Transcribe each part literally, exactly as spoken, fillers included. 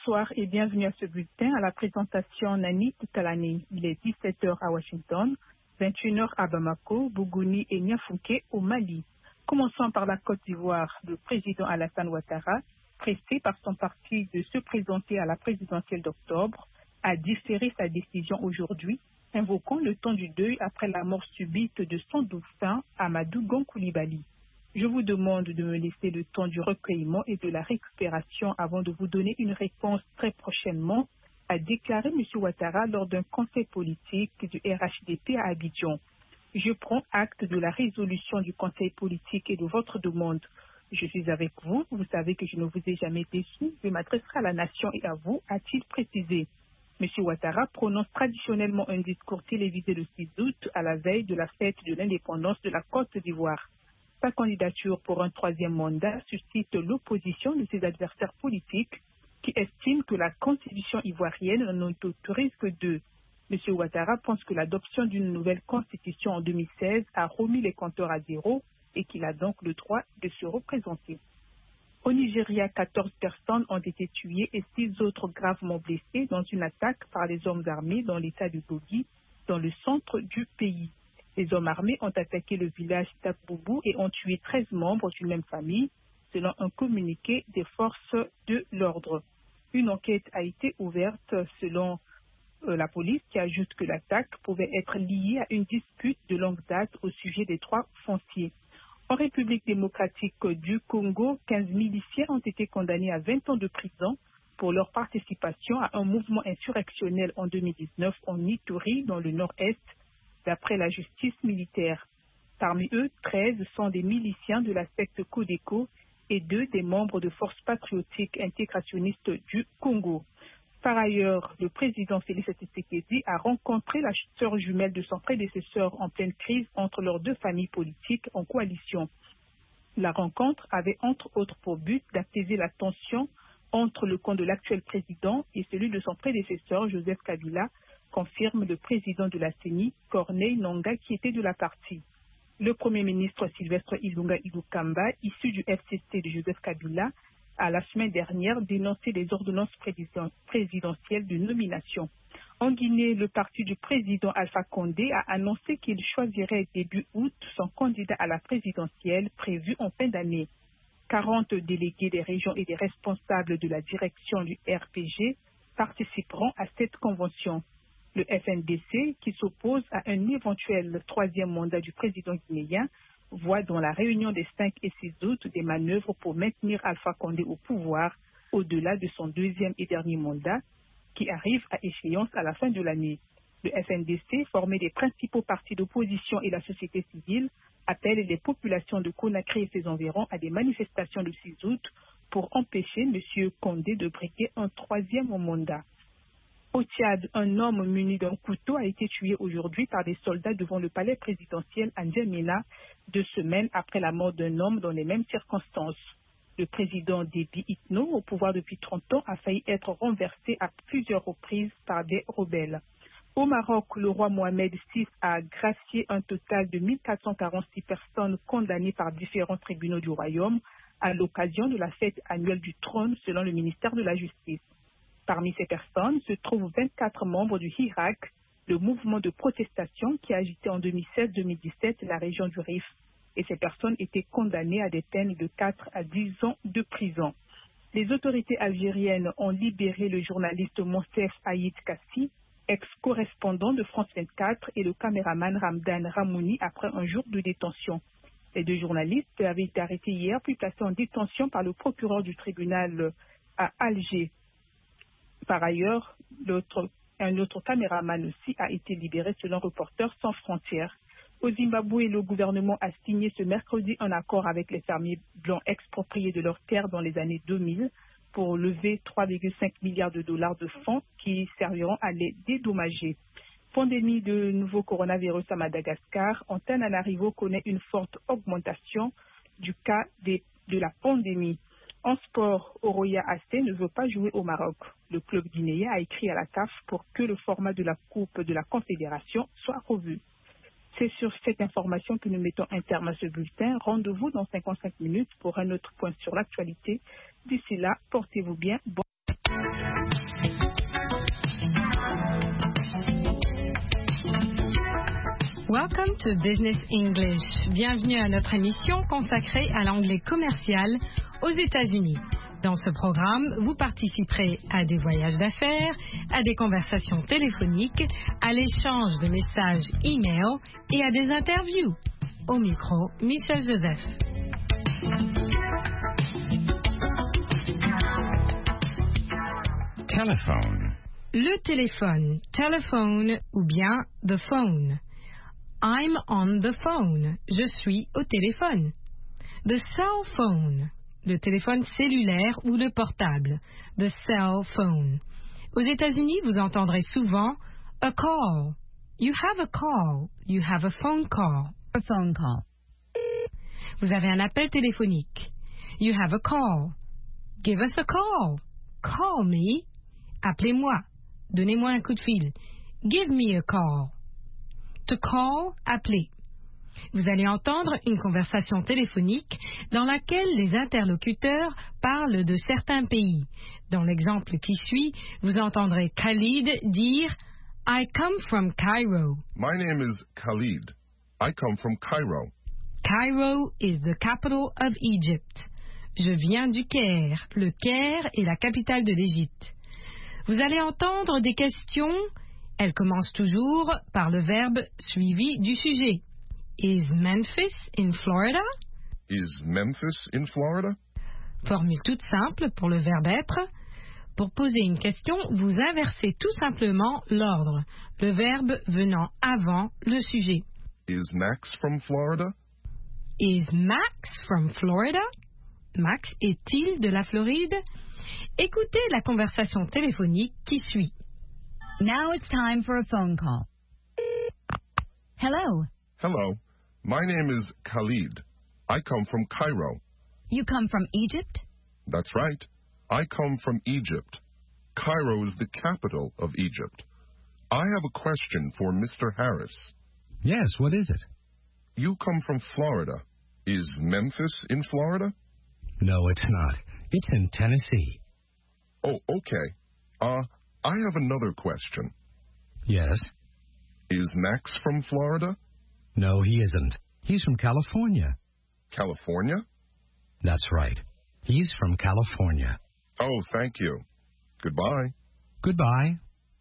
Bonsoir et bienvenue à ce bulletin à la présentation Nani Talani. Il est dix-sept heures à Washington, vingt et une heures à Bamako, Bougouni et Niafouké au Mali. Commençons par la Côte d'Ivoire. Le président Alassane Ouattara, pressé par son parti de se présenter à la présidentielle d'octobre, a différé sa décision aujourd'hui, invoquant le temps du deuil après la mort subite de son dauphin Amadou Gon Coulibaly. Je vous demande de me laisser le temps du recueillement et de la récupération avant de vous donner une réponse très prochainement, a déclaré M. Ouattara lors d'un conseil politique du R H D P à Abidjan. Je prends acte de la résolution du conseil politique et de votre demande. Je suis avec vous, vous savez que je ne vous ai jamais déçu, je m'adresserai à la nation et à vous, a-t-il précisé. M. Ouattara prononce traditionnellement un discours télévisé le six août à la veille de la fête de l'indépendance de la Côte d'Ivoire. Sa candidature pour un troisième mandat suscite l'opposition de ses adversaires politiques qui estiment que la constitution ivoirienne n'en autorise que deux. M. Ouattara pense que l'adoption d'une nouvelle constitution en deux mille seize a remis les compteurs à zéro et qu'il a donc le droit de se représenter. Au Nigeria, quatorze personnes ont été tuées et six autres gravement blessées dans une attaque par les hommes armés dans l'état de Bogi, dans le centre du pays. Les hommes armés ont attaqué le village Takboubou et ont tué treize membres d'une même famille, selon un communiqué des forces de l'ordre. Une enquête a été ouverte selon euh, la police qui ajoute que l'attaque pouvait être liée à une dispute de longue date au sujet des droits fonciers. En République démocratique du Congo, quinze miliciens ont été condamnés à vingt ans de prison pour leur participation à un mouvement insurrectionnel en deux mille dix-neuf en Ituri, dans le nord-est, d'après la justice militaire. Parmi eux, treize sont des miliciens de la secte Codeco et deux des membres de forces patriotiques intégrationnistes du Congo. Par ailleurs, le président Félix Tshisekedi a rencontré la sœur jumelle de son prédécesseur en pleine crise entre leurs deux familles politiques en coalition. La rencontre avait entre autres pour but d'apaiser la tension entre le camp de l'actuel président et celui de son prédécesseur Joseph Kabila, confirme le président de la C E N I, Corneille Nangaa, qui était de la partie. Le Premier ministre Sylvestre Ilunga Ilukamba, issu du F C C de Joseph Kabila, a la semaine dernière dénoncé les ordonnances présidentielles de nomination. En Guinée, le parti du président Alpha Condé a annoncé qu'il choisirait début août son candidat à la présidentielle prévu en fin d'année. quarante délégués des régions et des responsables de la direction du R P G participeront à cette convention. Le F N D C, qui s'oppose à un éventuel troisième mandat du président guinéen, voit dans la réunion des cinq et six août des manœuvres pour maintenir Alpha Condé au pouvoir au-delà de son deuxième et dernier mandat, qui arrive à échéance à la fin de l'année. Le F N D C, formé des principaux partis d'opposition et la société civile, appelle les populations de Conakry et ses environs à des manifestations le six août pour empêcher M. Condé de briguer un troisième mandat. Au Tchad, un homme muni d'un couteau a été tué aujourd'hui par des soldats devant le palais présidentiel à N'Djamena, deux semaines après la mort d'un homme dans les mêmes circonstances. Le président Déby Itno, au pouvoir depuis trente ans, a failli être renversé à plusieurs reprises par des rebelles. Au Maroc, le roi Mohamed six a gracié un total de mille quatre cent quarante-six personnes condamnées par différents tribunaux du royaume à l'occasion de la fête annuelle du trône, selon le ministère de la Justice. Parmi ces personnes se trouvent vingt-quatre membres du Hirak, le mouvement de protestation qui a agité en deux mille seize deux mille dix-sept la région du Rif. Et ces personnes étaient condamnées à des peines de quatre à dix ans de prison. Les autorités algériennes ont libéré le journaliste Monsef Aïd Kassi, ex-correspondant de France vingt-quatre, et le caméraman Ramdan Ramouni après un jour de détention. Les deux journalistes avaient été arrêtés hier puis placés en détention par le procureur du tribunal à Alger. Par ailleurs, l'autre, un autre caméraman aussi a été libéré selon Reporters sans frontières. Au Zimbabwe, le gouvernement a signé ce mercredi un accord avec les fermiers blancs expropriés de leurs terres dans les années deux mille pour lever trois virgule cinq milliards de dollars de fonds qui serviront à les dédommager. Pandémie de nouveau coronavirus à Madagascar, Antananarivo connaît une forte augmentation du cas des, de la pandémie. En sport, Oroya A C ne veut pas jouer au Maroc. Le club guinéen a écrit à la C A F pour que le format de la Coupe de la Confédération soit revu. C'est sur cette information que nous mettons un terme à ce bulletin. Rendez-vous dans cinquante-cinq minutes pour un autre point sur l'actualité. D'ici là, portez-vous bien. Bon Welcome to Business English. Bienvenue à notre émission consacrée à l'anglais commercial aux États-Unis. Dans ce programme, vous participerez à des voyages d'affaires, à des conversations téléphoniques, à l'échange de messages e-mail et à des interviews. Au micro, Michel Joseph. Telephone. Le téléphone, telephone ou bien the phone. I'm on the phone. Je suis au téléphone. The cell phone. Le téléphone cellulaire ou le portable. The cell phone. Aux États-Unis, vous entendrez souvent a call. You have a call. You have a phone call. A phone call. Vous avez un appel téléphonique. You have a call. Give us a call. Call me. Appelez-moi. Donnez-moi un coup de fil. Give me a call. To call, appeler. Vous allez entendre une conversation téléphonique dans laquelle les interlocuteurs parlent de certains pays. Dans l'exemple qui suit, vous entendrez Khalid dire « I come from Cairo ». My name is Khalid. I come from Cairo. Cairo is the capital of Egypt. Je viens du Caire. Le Caire est la capitale de l'Égypte. Vous allez entendre des questions. Elles commencent toujours par le verbe suivi du sujet. Is Memphis in Florida? Is Memphis in Florida? Formule toute simple pour le verbe être. Pour poser une question, vous inversez tout simplement l'ordre, le verbe venant avant le sujet. Is Max from Florida? Is Max from Florida? Max est-il de la Floride? Écoutez la conversation téléphonique qui suit. Now it's time for a phone call. Hello. Hello. My name is Khalid. I come from Cairo. You come from Egypt? That's right. I come from Egypt. Cairo is the capital of Egypt. I have a question for Mister Harris. Yes, what is it? You come from Florida. Is Memphis in Florida? No, it's not. It's in Tennessee. Oh, okay. Uh, I have another question. Yes? Is Max from Florida? No, he isn't. He's from California. California? That's right. He's from California. Oh, thank you. Goodbye. Goodbye.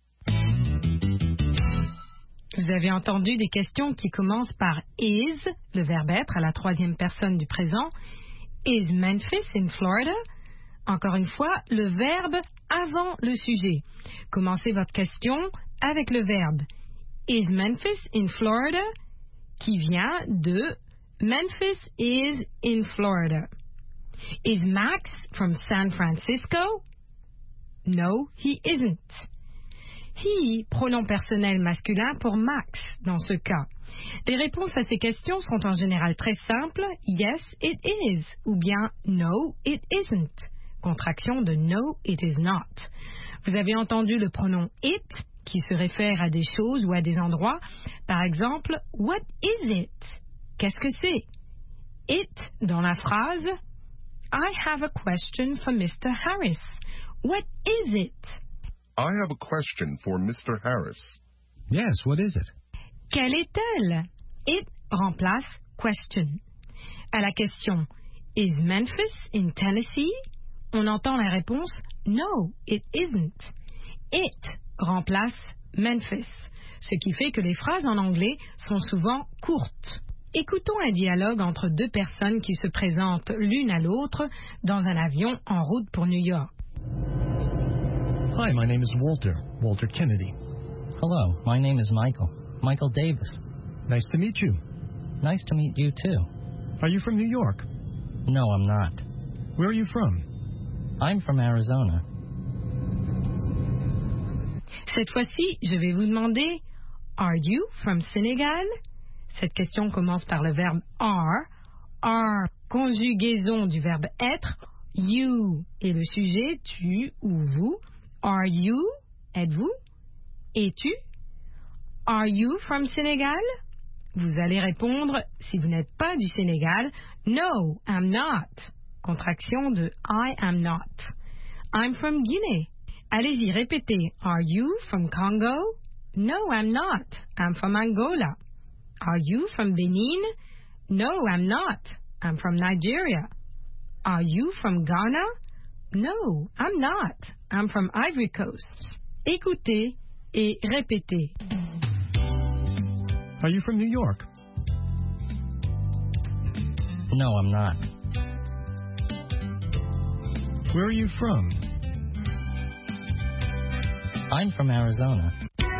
Vous avez entendu des questions qui commencent par is, le verbe être à la troisième personne du présent. Is Memphis in Florida? Encore une fois, le verbe avant le sujet. Commencez votre question avec le verbe Is Memphis in Florida? Qui vient de Memphis is in Florida. Is Max from San Francisco? No, he isn't. He, pronom personnel masculin pour Max dans ce cas. Les réponses à ces questions sont en général très simples. Yes, it is. Ou bien no, it isn't. Contraction de no, it is not. Vous avez entendu le pronom it qui se réfère à des choses ou à des endroits. Par exemple, what is it? Qu'est-ce que c'est? It dans la phrase I have a question for Mister Harris. What is it? I have a question for Mister Harris. Yes, what is it? Quelle est-elle? It remplace question. À la question Is Memphis in Tennessee? On entend la réponse No, it isn't. It remplace Memphis, ce qui fait que les phrases en anglais sont souvent courtes. Écoutons un dialogue entre deux personnes qui se présentent l'une à l'autre dans un avion en route pour New York. Hi, my name is Walter, Walter Kennedy. Hello, my name is Michael, Michael Davis. Nice to meet you. Nice to meet you too. Are you from New York? No, I'm not. Where are you from? I'm from Arizona. Cette fois-ci, je vais vous demander Are you from Senegal? Cette question commence par le verbe are. Are, conjugaison du verbe être. You est le sujet, tu ou vous. Are you, êtes-vous? Es-tu? Are you from Senegal? Vous allez répondre, si vous n'êtes pas du Sénégal, No, I'm not. Contraction de I am not. I'm from Guinea. Allez-y, répétez. Are you from Congo? No, I'm not. I'm from Angola. Are you from Benin? No, I'm not. I'm from Nigeria. Are you from Ghana? No, I'm not. I'm from Ivory Coast. Écoutez et répétez. Are you from New York? No, I'm not. Where are you from? I'm from Arizona.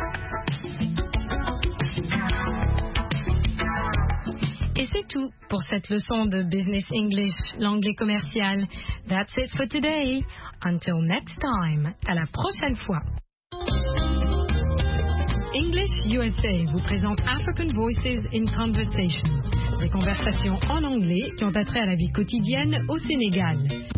Et c'est tout pour cette leçon de Business English, l'anglais commercial. That's it for today. Until next time. À la prochaine fois. English U S A vous présente African Voices in Conversation. Des conversations en anglais qui ont attrait à la vie quotidienne au Sénégal.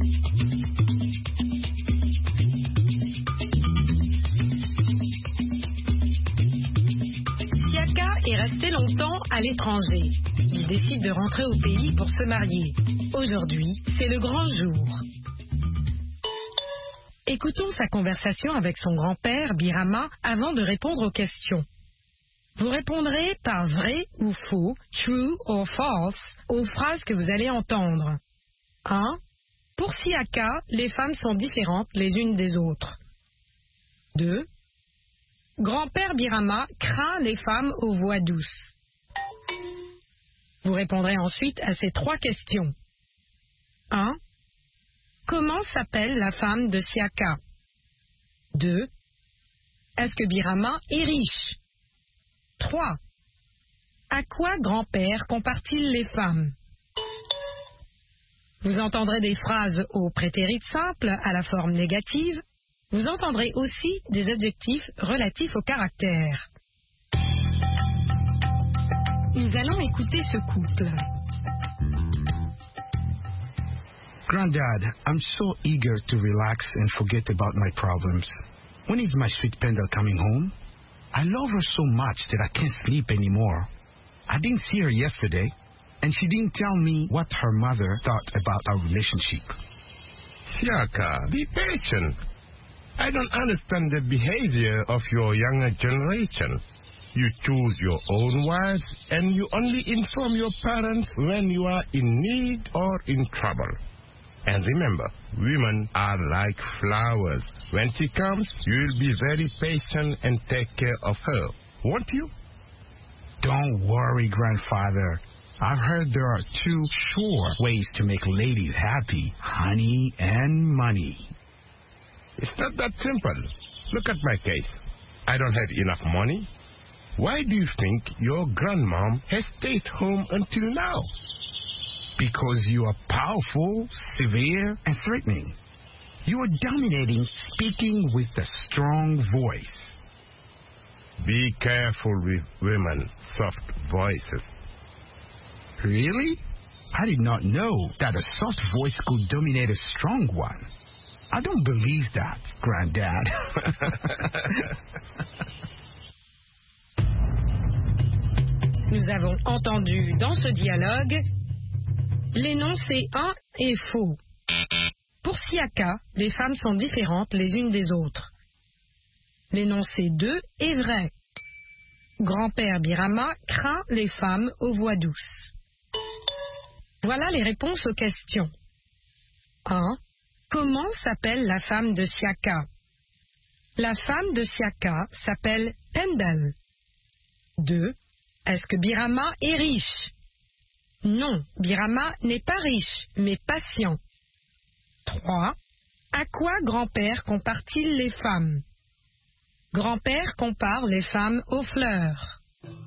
Siaka est resté longtemps à l'étranger. Il décide de rentrer au pays pour se marier. Aujourd'hui, c'est le grand jour. Écoutons sa conversation avec son grand-père, Birama, avant de répondre aux questions. Vous répondrez par vrai ou faux, true or false, aux phrases que vous allez entendre. un. Pour Siaka, les femmes sont différentes les unes des autres. deux. Grand-père Birama craint les femmes aux voix douces. Vous répondrez ensuite à ces trois questions. un. Comment s'appelle la femme de Siaka? deux. Est-ce que Birama est riche? trois. À quoi grand-père compare-t-il les femmes? Vous entendrez des phrases au prétérit simple à la forme négative. Vous entendrez aussi des adjectifs relatifs au caractère. Nous allons écouter ce couple. Granddad, I'm so eager to relax and forget about my problems. When is my sweet Pendle coming home? I love her so much that I can't sleep anymore. I didn't see her yesterday, and she didn't tell me what her mother thought about our relationship. Siaka, be patient. I don't understand the behavior of your younger generation. You choose your own words, and you only inform your parents when you are in need or in trouble. And remember, women are like flowers. When she comes, you will be very patient and take care of her, won't you? Don't worry, Grandfather. I've heard there are two sure ways to make ladies happy, honey and money. It's not that simple. Look at my case. I don't have enough money. Why do you think your grandmom has stayed home until now? Because you are powerful, severe, and threatening. You are dominating, speaking with a strong voice. Be careful with women's soft voices. Really? I did not know that a soft voice could dominate a strong one. I don't believe that, Granddad. Nous avons entendu dans ce dialogue l'énoncé un est faux. Pour Siaka, les femmes sont différentes les unes des autres. L'énoncé deux est vrai. Grand-père Birama craint les femmes aux voix douces. Voilà les réponses aux questions. un. Comment s'appelle la femme de Siaka? La femme de Siaka s'appelle Pendle. deux. Est-ce que Birama est riche? Non, Birama n'est pas riche, mais patient. trois. À quoi grand-père compare-t-il les femmes? Grand-père compare les femmes aux fleurs.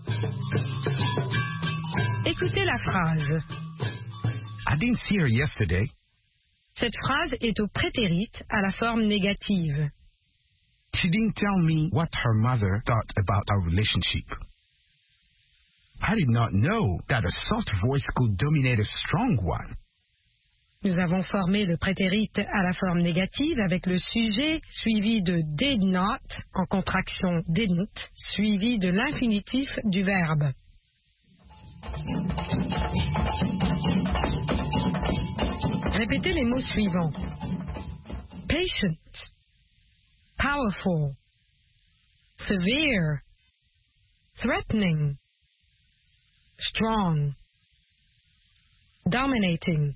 Écoutez la phrase. I didn't see her yesterday. Cette phrase est au prétérit à la forme négative. She didn't tell me what her mother thought about our relationship. I did not know that a soft voice could dominate a strong one. Nous avons formé le prétérit à la forme négative avec le sujet suivi de did not en contraction didn't suivi de l'infinitif du verbe. Répétez les mots suivants. Patient, powerful, severe, threatening, strong, dominating.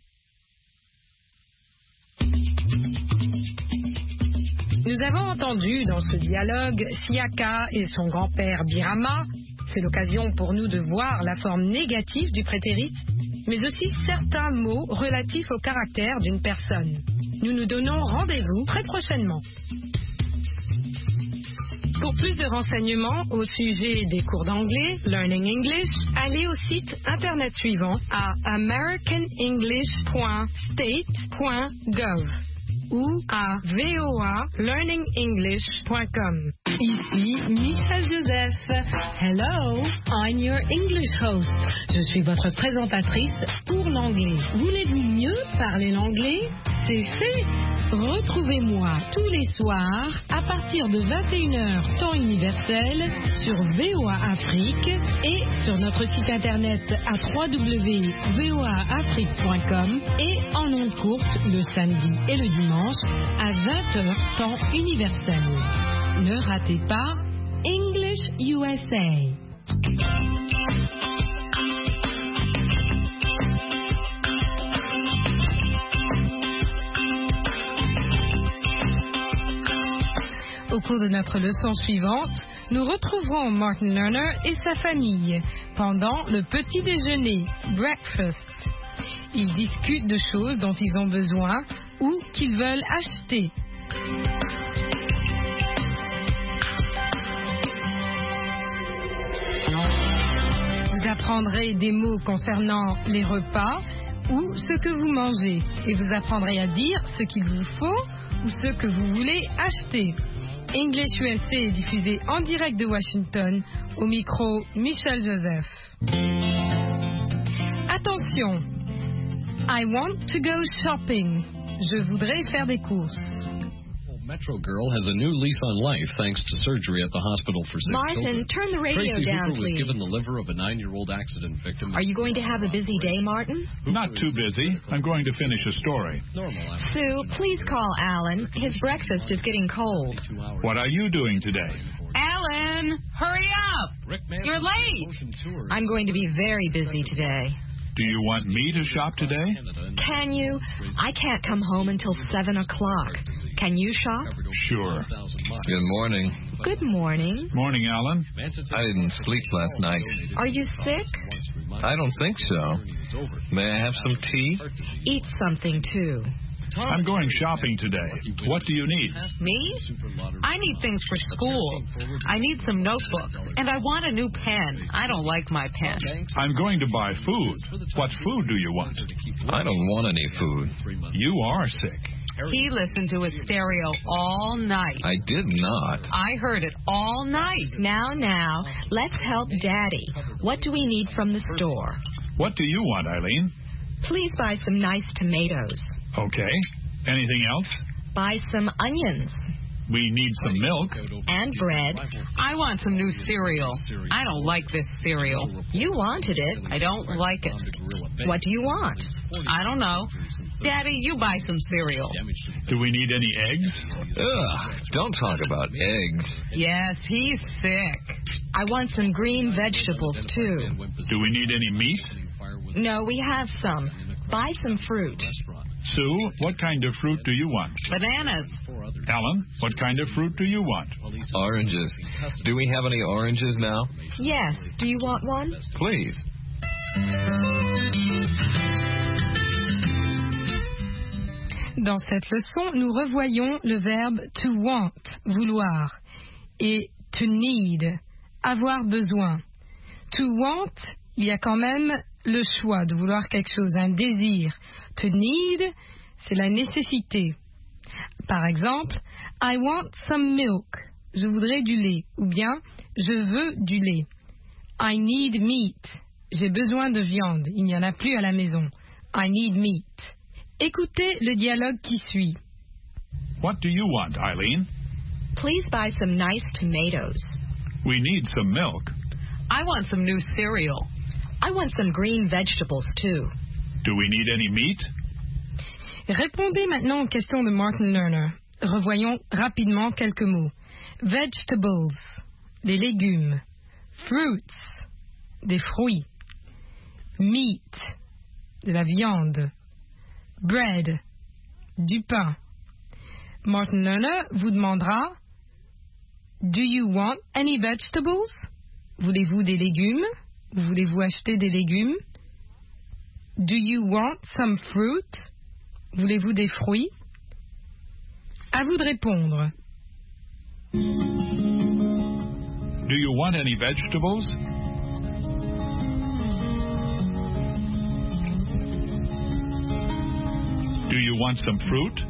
Nous avons entendu dans ce dialogue Siaka et son grand-père Birama. C'est l'occasion pour nous de voir la forme négative du prétérit, mais aussi certains mots relatifs au caractère d'une personne. Nous nous donnons rendez-vous très prochainement. Pour plus de renseignements au sujet des cours d'anglais, Learning English, allez au site internet suivant à american english point state point gov ou à v o a learning english point com. Ici Michel Joseph. Hello, I'm your English host. Je suis votre présentatrice pour l'anglais. Voulez-vous mieux parler l'anglais? C'est fait. Retrouvez-moi tous les soirs à partir de vingt et une heures temps universel sur V O A Afrique et sur notre site internet à w w w point v o a afrique point com et en ondes courtes le samedi et le dimanche à vingt heures temps universel. Ne ratez pas English U S A. Au cours de notre leçon suivante, nous retrouverons Martin Lerner et sa famille pendant le petit déjeuner, breakfast. Ils discutent de choses dont ils ont besoin ou qu'ils veulent acheter. Vous apprendrez des mots concernant les repas ou ce que vous mangez et vous apprendrez à dire ce qu'il vous faut ou ce que vous voulez acheter. English U S A est diffusé en direct de Washington, au micro Michel Joseph. Attention, I want to go shopping. Je voudrais faire des courses. Metro Girl has a new lease on life thanks to surgery at the hospital for sick Martin, children. turn the radio Tracy down, Hooper was please. given the liver of a nine-year-old accident victim. Are you going to have a busy day, Martin? Not too busy. I'm going to finish a story. Sue, please call Alan. His breakfast is getting cold. What are you doing today? Alan, hurry up. You're late. I'm going to be very busy today. Do you want me to shop today? Can you? I can't come home until seven o'clock. Can you shop? Sure. Good morning. Good morning. Morning, Alan. I didn't sleep last night. Are you sick? I don't think so. May I have some tea? Eat something, too. I'm going shopping today. What do you need? Me? I need things for school. I need some notebooks. And I want a new pen. I don't like my pen. I'm going to buy food. What food do you want? I don't want any food. You are sick. He listened to his stereo all night. I did not. I heard it all night. Now, now, let's help Daddy. What do we need from the store? What do you want, Eileen? Please buy some nice tomatoes. Okay. Anything else? Buy some onions. We need some milk. And bread. I want some new cereal. I don't like this cereal. You wanted it. I don't like it. What do you want? I don't know. Daddy, you buy some cereal. Do we need any eggs? Ugh, don't talk about eggs. Yes, he's sick. I want some green vegetables, too. Do we need any meat? No, we have some. Buy some fruit. Sue, what kind of fruit do you want? Bananas. Alan, what kind of fruit do you want? Oranges. Do we have any oranges now? Yes. Do you want one? Please. Dans cette leçon, nous revoyons le verbe to want, vouloir, et to need, avoir besoin. To want, il y a quand même le choix de vouloir quelque chose, un désir. To need, c'est la nécessité. Par exemple, I want some milk. Je voudrais du lait. Ou bien, je veux du lait. I need meat. J'ai besoin de viande. Il n'y en a plus à la maison. I need meat. Écoutez le dialogue qui suit. What do you want, Eileen? Please buy some nice tomatoes. We need some milk. I want some new cereal. I want some green vegetables, too. Do we need any meat? Répondez maintenant aux questions de Martin Lerner. revoyons rapidement quelques mots. Vegetables, les légumes. Fruits, des fruits. Meat, de la viande. Bread, du pain. Martin Lerner vous demandera Do you want any vegetables? Voulez-vous des légumes? Voulez-vous acheter des légumes? Do you want some fruit? Voulez-vous des fruits? À vous de répondre. Do you want any vegetables? Do you want some fruit?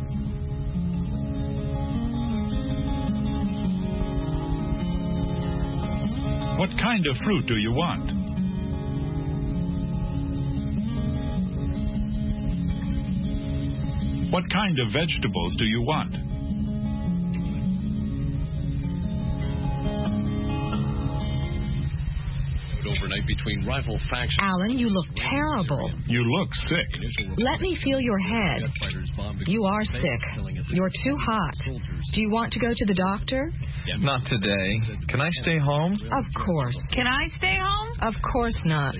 What kind of fruit do you want? What kind of vegetables do you want? Overnight between rival factions. Alan, you look terrible. You look sick. Let me feel your head. You are sick. You're too hot. Do you want to go to the doctor? Not today. Can I stay home? Of course. Can I stay home? Of course not.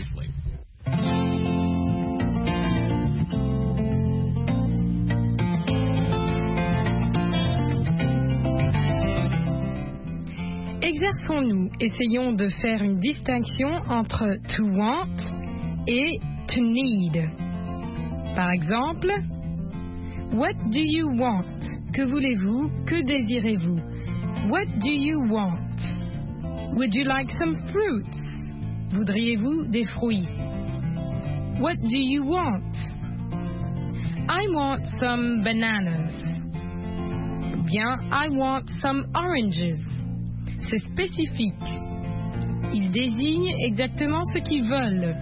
Exerçons-nous, essayons de faire une distinction entre to want et to need. Par exemple, what do you want? Que voulez-vous? Que désirez-vous? What do you want? Would you like some fruits? Voudriez-vous des fruits? What do you want? I want some bananas. Bien, I want some oranges. C'est spécifique. Ils désignent exactement ce qu'ils veulent.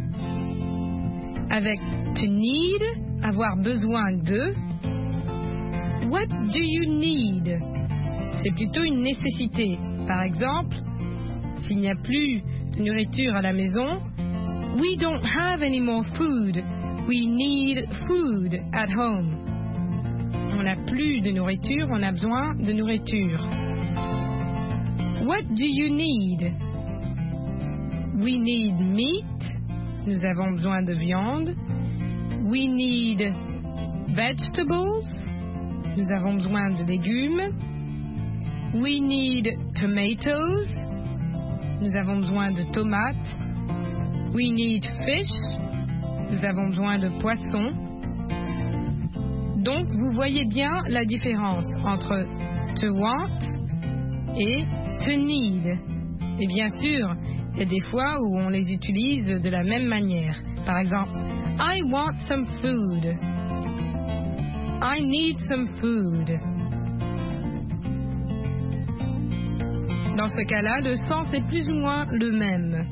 Avec to need, avoir besoin de. What do you need? C'est plutôt une nécessité. Par exemple, s'il n'y a plus de nourriture à la maison, we don't have any more food. We need food at home. On n'a plus de nourriture, on a besoin de nourriture. What do you need? We need meat. Nous avons besoin de viande. We need vegetables. Nous avons besoin de légumes. We need tomatoes. Nous avons besoin de tomates. We need fish. Nous avons besoin de poissons. Donc, vous voyez bien la différence entre to want et to need. Et bien sûr, il y a des fois où on les utilise de la même manière. Par exemple, I want some food. I need some food. Dans ce cas-là, le sens est plus ou moins le même.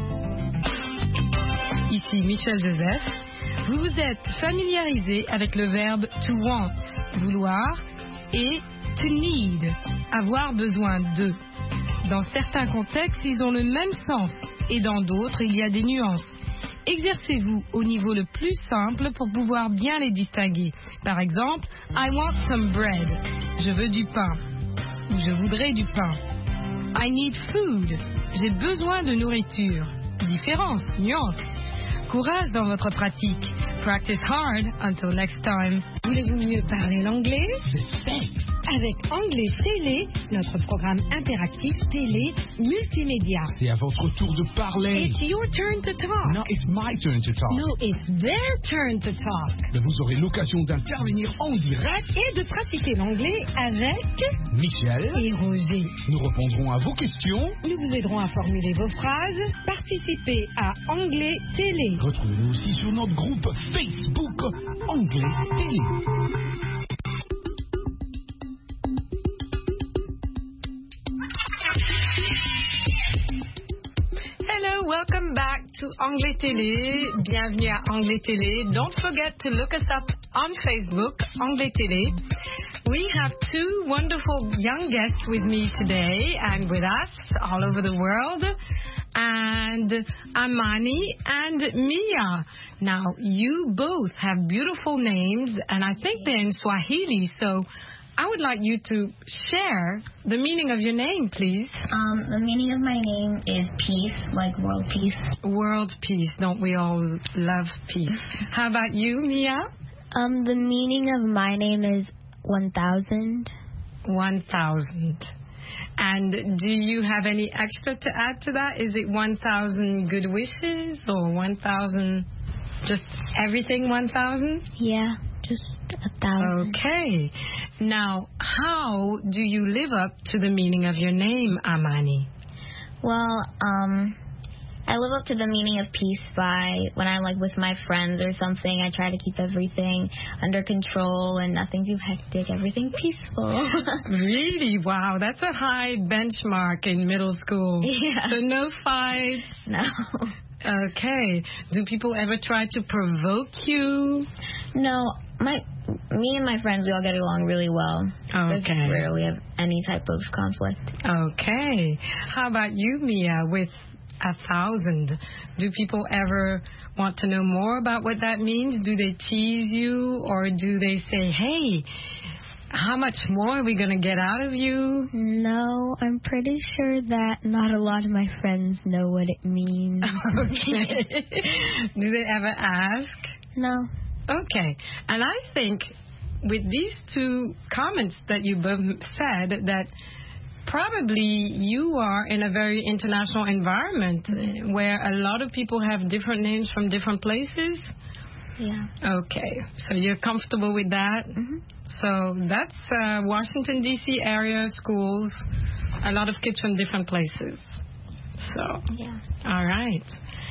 Ici Michel Joseph. Vous vous êtes familiarisé avec le verbe to want, vouloir, et to need, avoir besoin de. Dans certains contextes, ils ont le même sens, et dans d'autres, il y a des nuances. Exercez-vous au niveau le plus simple pour pouvoir bien les distinguer. Par exemple, I want some bread. Je veux du pain. Ou je voudrais du pain. I need food. J'ai besoin de nourriture. Différence, nuance. Courage dans votre pratique. Practice hard until next time. Voulez-vous mieux parler l'anglais? Avec Anglais Télé, notre programme interactif télé multimédia. C'est à votre tour de parler. It's your turn to talk. No, it's my turn to talk. No, it's their turn to talk. Mais vous aurez l'occasion d'intervenir en direct et de pratiquer l'anglais avec Michel et Roger. Nous répondrons à vos questions. Nous vous aiderons à formuler vos phrases. Participez à Anglais Télé. Retrouvez-nous aussi sur notre groupe Facebook Anglais Télé. Hello, welcome back to Anglais Télé. Bienvenue à Anglais Télé. Don't forget to look us up on Facebook, Anglais Télé. We have two wonderful young guests with me today and with us all over the world. And Amani and Mia. Now, you both have beautiful names, and I think they're in Swahili, so I would like you to share the meaning of your name, please. Um, the meaning of my name is peace, like world peace. World peace. Don't we all love peace? How about you, Mia? Um, the meaning of my name is one thousand. one thousand. And do you have any extra to add to that? Is it one thousand good wishes or one thousand, just everything one thousand? Yeah, just a thousand. Okay. Now, how do you live up to the meaning of your name, Amani? Well, um... I live up to the meaning of peace by when I'm like with my friends or something. I try to keep everything under control and nothing too hectic, everything peaceful. Really? Wow, that's a high benchmark in middle school. Yeah. So no fights? No. Okay. Do people ever try to provoke you? No. My, me and my friends, we all get along really well. Okay. There's rarely have any type of conflict. Okay. How about you, Mia, with a thousand? Do people ever want to know more about what that means? Do they tease you, or do they say, hey, how much more are we going to get out of you? No, I'm pretty sure that not a lot of my friends know what it means. Okay. Do they ever ask? No. Okay. And I think with these two comments that you both said, that probably you are in a very international environment mm-hmm. where a lot of people have different names from different places. Yeah. Okay. So you're comfortable with that? Mm-hmm. So that's uh, Washington, D C area schools, a lot of kids from different places. So, yeah. All right.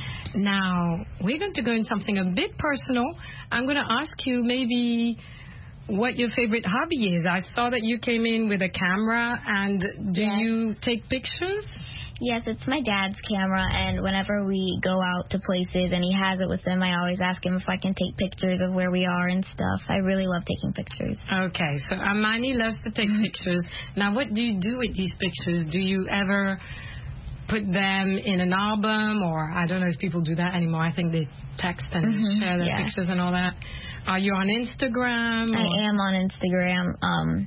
Now, we're going to go in something a bit personal. I'm going to ask you maybe what your favorite hobby is. I saw that you came in with a camera, and do yes. you take pictures? Yes, it's my dad's camera, and whenever we go out to places and he has it with him, I always ask him if I can take pictures of where we are and stuff. I really love taking pictures. Okay, so Amani loves to take pictures. Now, what do you do with these pictures? Do you ever put them in an album, or I don't know if people do that anymore. I think they text and mm-hmm. share their yeah. pictures and all that. Are you on Instagram? I or? am on Instagram. Um,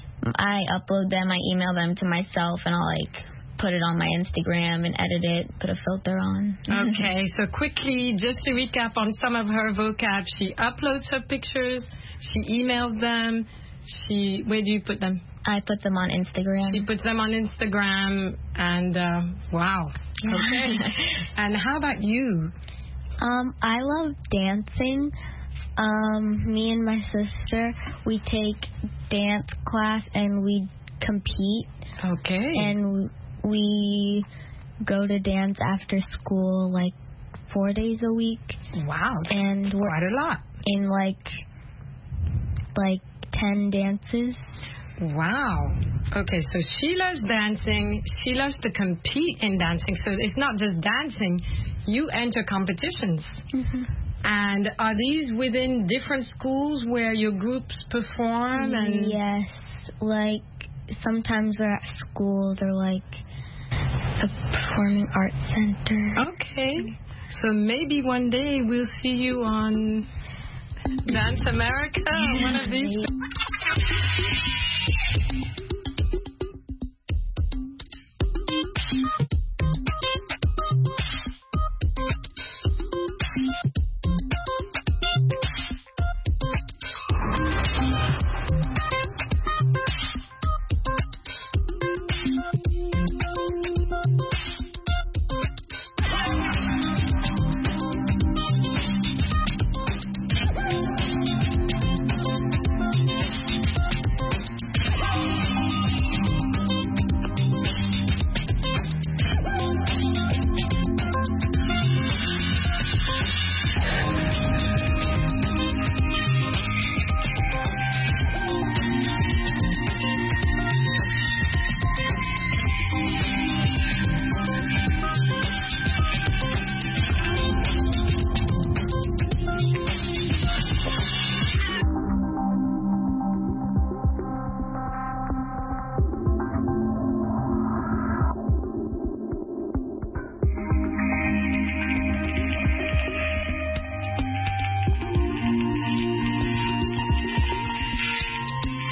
I upload them, I email them to myself, and I'll like put it on my Instagram and edit it, put a filter on. Okay, so quickly, just to recap on some of her vocab, she uploads her pictures, she emails them, she, where do you put them? I put them on Instagram. She puts them on Instagram, and uh, wow. Okay. And how about you? Um, I love dancing. Um, me and my sister, we take dance class and we compete. Okay. And we go to dance after school like four days a week. Wow. And we're quite a lot. In like like ten dances. Wow. Okay, so she loves dancing. She loves to compete in dancing. So it's not just dancing. You enter competitions. Mm-hmm. And are these within different schools where your groups perform? And yes. Like sometimes we're at schools or like a performing arts center. Okay. So maybe one day we'll see you on Dance America, yeah. one of these.